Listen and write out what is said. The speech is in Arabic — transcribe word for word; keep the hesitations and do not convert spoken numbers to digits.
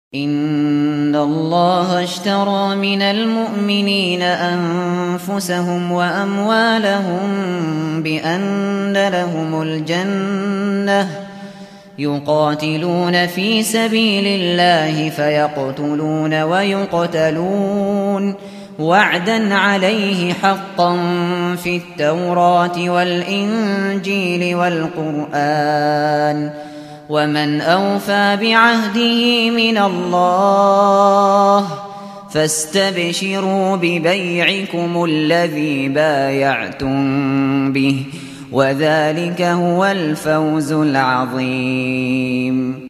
إِنَّ اللَّهَ اشْتَرَىٰ مِنَ الْمُؤْمِنِينَ أَنفُسَهُمْ وَأَمْوَالَهُم بِأَنَّ لَهُمُ الْجَنَّةَ ۚ يُقَاتِلُونَ فِي سَبِيلِ اللَّهِ فَيَقْتُلُونَ وَيُقْتَلُونَ ۖ وَعْدًا عَلَيْهِ حَقًّا فِي التَّوْرَاةِ وَالْإِنجِيلِ وَالْقُرْآنِ ۚ وَمَنْ أَوْفَىٰ بِعَهْدِهِ مِنَ اللَّهِ ۚ فَاسْتَبْشِرُوا بِبَيْعِكُمُ الَّذِي بَايَعْتُم بِهِ ۚ وَذَٰلِكَ هُوَ الْفَوْزُ الْعَظِيمُ.